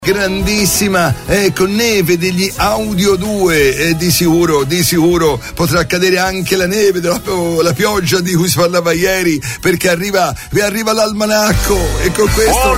Grandissima, con neve degli Audio 2, di sicuro potrà cadere anche la neve, la pioggia di cui si parlava ieri, perché arriva l'almanacco e con questo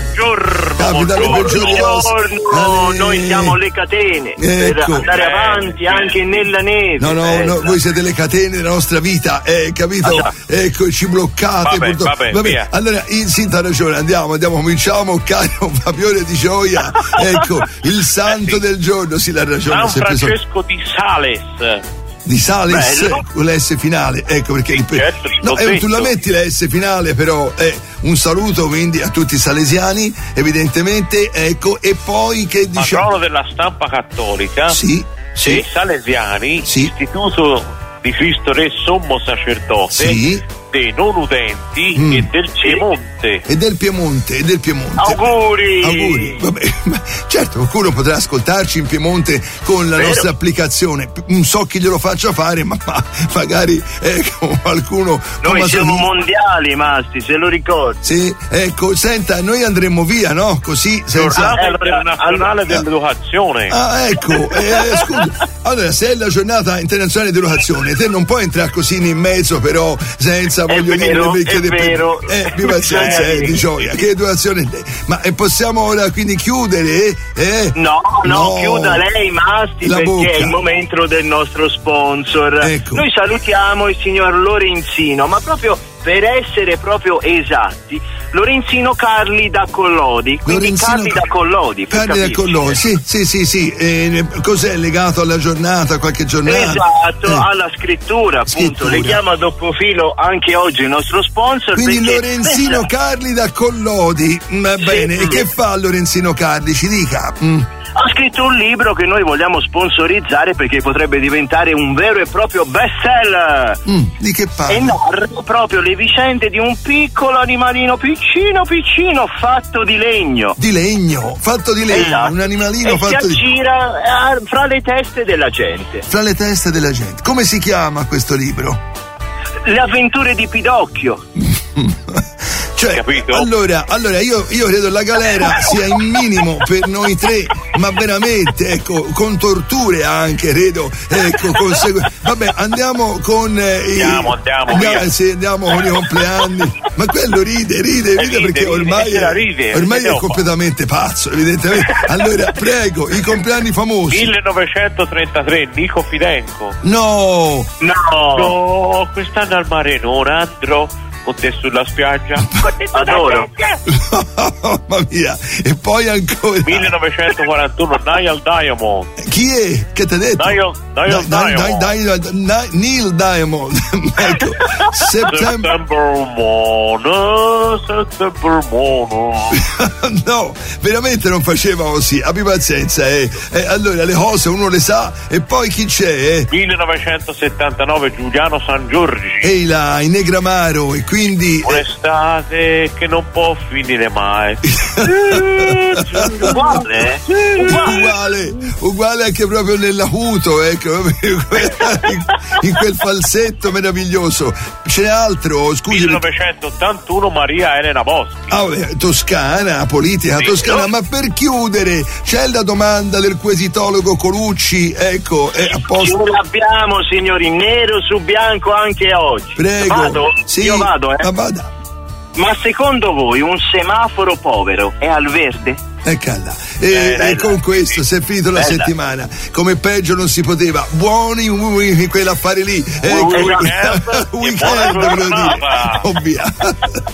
buongiorno, noi siamo le catene per andare avanti anche nella neve. No, voi siete le catene della nostra vita, capito? Ecco, ci bloccate. Vabbè. Allora, Sinta ha ragione, andiamo, cominciamo, caro Fabione di Gioia. Ecco, il santo del giorno, sì, l'ha ragione. San Francesco di Sales. Di Sales, con la S finale, ecco perché tu la metti la S finale, però un saluto quindi a tutti i salesiani, evidentemente, ecco, e poi che diciamo patrono della stampa cattolica, sì. dei salesiani, sì. Istituto di Cristo Re Sommo Sacerdote, sì. dei non udenti e del Piemonte. Auguri. Vabbè, certo, qualcuno potrà ascoltarci in Piemonte con la nostra applicazione. Non so chi glielo faccia fare, ma magari qualcuno. Noi siamo mondiali, Masti, se lo ricordi. Sì, ecco, senta, noi andremo via, no? Così senza internazionale dell'educazione. Ah, ecco, scusa. Allora, se è la giornata internazionale dell'educazione, te non puoi entrare così in mezzo, però senza voglio dire perché più pazienza, di Gioia, che educazione. Ma possiamo ora quindi chiudere? No, chiuda lei, Masti, la perché bocca. è il momento del nostro sponsor. Ecco. Noi salutiamo il signor Lorenzino, ma proprio per essere proprio esatti, Lorenzino Carli da Collodi. Quindi Carli da Collodi. Carli da Collodi, sì. Cos'è legato alla giornata, qualche giornata? Esatto, alla scrittura, appunto. Leghiamo a doppio filo anche oggi il nostro sponsor. Quindi Lorenzino Carli da Collodi. Va bene, e che fa Lorenzino Carli? Ci dica. Ha scritto un libro che noi vogliamo sponsorizzare perché potrebbe diventare un vero e proprio bestseller. Di che parla? E narra proprio le vicende di un piccolo animalino piccino fatto di legno. Esatto. Un animalino fatto di legno. E si aggira fra le teste della gente. Come si chiama questo libro? Le avventure di Pidocchio. Cioè, capito? Allora io credo la galera sia in minimo per noi tre, ma veramente, ecco, con torture anche, credo, ecco, vabbè, andiamo con andiamo con i compleanni. Ma quello ride perché ormai è completamente pazzo, evidentemente. Allora, prego, i compleanni famosi. 1933, Nico Fidenco. No, quest'anno al mare non andrò con te sulla spiaggia. Adoro. Mamma mia. E poi ancora 1941, Neil Diamond. Chi è? Che ti ha detto? Neil Diamond. Ecco. September mono. No, veramente non faceva così. Abbi pazienza, allora le cose uno le sa. E poi chi c'è? 1979, Giuliano San Giorgi. Ehi là, in Negramaro. E quindi un'estate che non può finire mai. uguale anche proprio nell'acuto, ecco, in quel falsetto meraviglioso. C'è altro, scusi? 1981, Maria Elena Boschi. Toscana, politica toscana. Ma per chiudere c'è la domanda del quesitologo Colucci, ecco, è a posto. Ce l'abbiamo, signori, nero su bianco anche oggi. Prego. Vado? Sì. Io vado, Vada. Ma secondo voi un semaforo povero è al verde? Eccola. E con questo si è finito la settimana. Come peggio non si poteva. Buoni quell'affare lì. Weekend, volevo dire. Ovvia.